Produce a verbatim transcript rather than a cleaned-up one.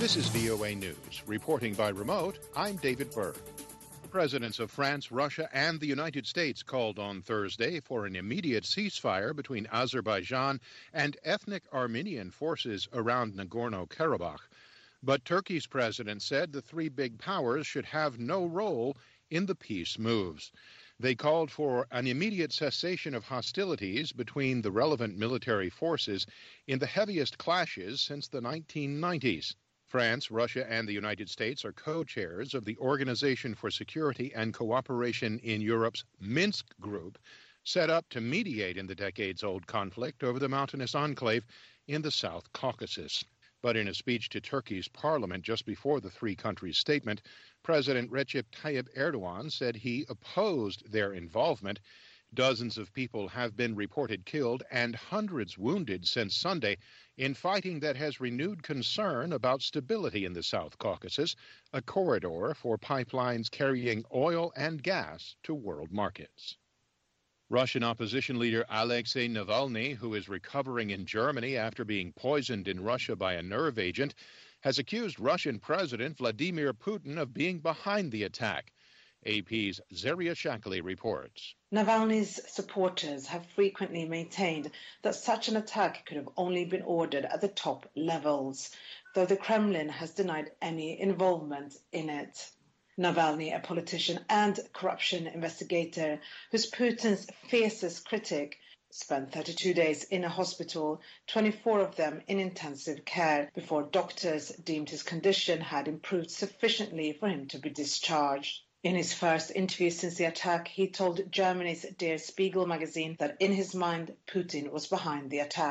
This is V O A News. Reporting by remote, I'm David Berg. The presidents of France, Russia, and the United States called on Thursday for an immediate ceasefire between Azerbaijan and ethnic Armenian forces around Nagorno-Karabakh. But Turkey's president said the three big powers should have no role in the peace moves. They called for an immediate cessation of hostilities between the relevant military forces in the heaviest clashes since the nineteen nineties. France, Russia, and the United States are co-chairs of the Organization for Security and Cooperation in Europe's Minsk Group, set up to mediate in the decades-old conflict over the mountainous enclave in the South Caucasus. But in a speech to Turkey's parliament just before the three countries' statement, President Recep Tayyip Erdogan said he opposed their involvement. Dozens of people have been reported killed and hundreds wounded since Sunday in fighting that has renewed concern about stability in the South Caucasus, a corridor for pipelines carrying oil and gas to world markets. Russian opposition leader Alexei Navalny, who is recovering in Germany after being poisoned in Russia by a nerve agent, has accused Russian President Vladimir Putin of being behind the attack. A P's Zeria Shakali reports. Navalny's supporters have frequently maintained that such an attack could have only been ordered at the top levels, though the Kremlin has denied any involvement in it. Navalny, a politician and corruption investigator who's Putin's fiercest critic, spent thirty-two days in a hospital, twenty-four of them in intensive care, before doctors deemed his condition had improved sufficiently for him to be discharged. In his first interview since the attack, he told Germany's Der Spiegel magazine that in his mind, Putin was behind the attack.